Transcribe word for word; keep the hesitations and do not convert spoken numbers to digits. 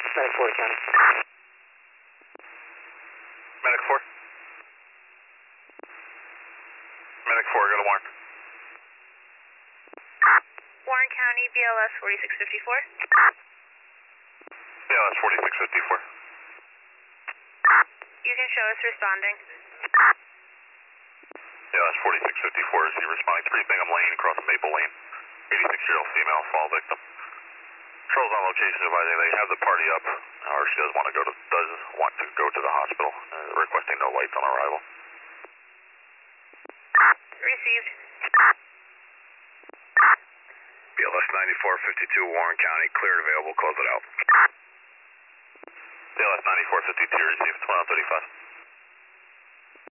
Medic four, County. Medic four. Medic four, go to Warren. Warren County, B L S forty-six fifty-four. B L S forty-six fifty-four. You can show us responding. B L S forty-six fifty-four, is he responding to Bingham Lane across Maple Lane? eighty-six-year-old female fall victim. Patrols on location advising they have the party up, or she does want to go to does want to go to the hospital, uh, requesting no lights on arrival. Received. B L S ninety-four fifty-two, Warren County, cleared, available, close it out. B L S ninety-four fifty-two, received, twenty-one thirty-five.